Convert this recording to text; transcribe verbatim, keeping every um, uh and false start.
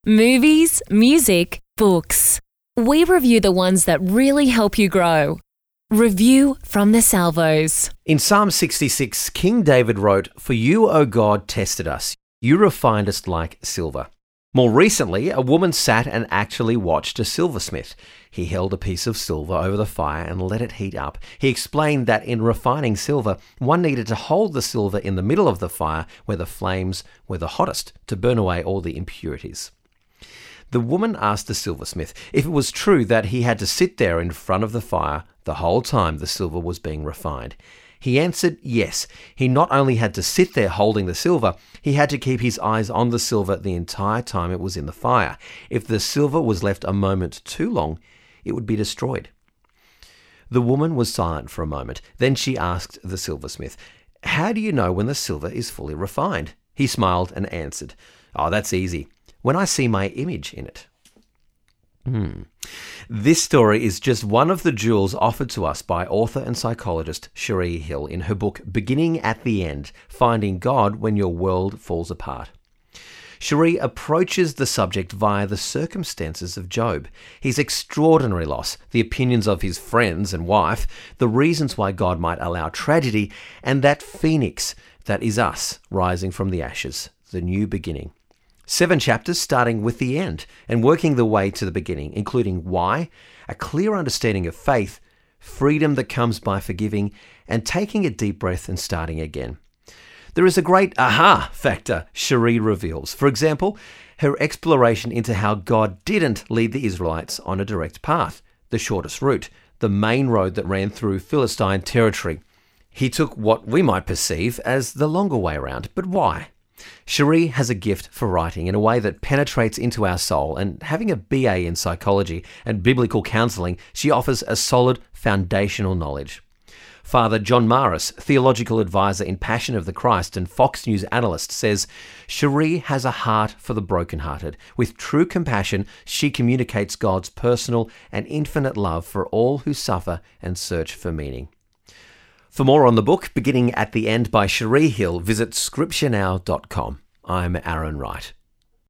movies, music, books. We review the ones that really help you grow. Review from the Salvos. In Psalm sixty-six, King David wrote, "For you, O God, tested us. You refined us like silver." More recently, a woman sat and actually watched a silversmith. He held a piece of silver over the fire and let it heat up. He explained that in refining silver, one needed to hold the silver in the middle of the fire where the flames were the hottest to burn away all the impurities. The woman asked the silversmith if it was true that he had to sit there in front of the fire the whole time the silver was being refined. He answered yes. He not only had to sit there holding the silver, he had to keep his eyes on the silver the entire time it was in the fire. If the silver was left a moment too long, it would be destroyed. The woman was silent for a moment. Then she asked the silversmith, "How do you know when the silver is fully refined?" He smiled and answered, "Oh, that's easy. When I see my image in it." Hmm. This story is just one of the jewels offered to us by author and psychologist Cherie Hill in her book Beginning at the End, Finding God When Your World Falls Apart. Cherie approaches the subject via the circumstances of Job, his extraordinary loss, the opinions of his friends and wife, the reasons why God might allow tragedy, and that phoenix that is us rising from the ashes, the new beginning. Seven chapters starting with the end and working the way to the beginning, including why, a clear understanding of faith, freedom that comes by forgiving, and taking a deep breath and starting again. There is a great aha factor Cherie reveals. For example, her exploration into how God didn't lead the Israelites on a direct path, the shortest route, the main road that ran through Philistine territory. He took what we might perceive as the longer way around. But why? Cherie has a gift for writing in a way that penetrates into our soul, and having a B A in psychology and biblical counselling, she offers a solid foundational knowledge. Father John Maris, theological advisor in Passion of the Christ and Fox News analyst, says, "Cherie has a heart for the brokenhearted. With true compassion, she communicates God's personal and infinite love for all who suffer and search for meaning." For more on the book, Beginning at the End by Cherie Hill, visit scripture now dot com. I'm Aaron Wright.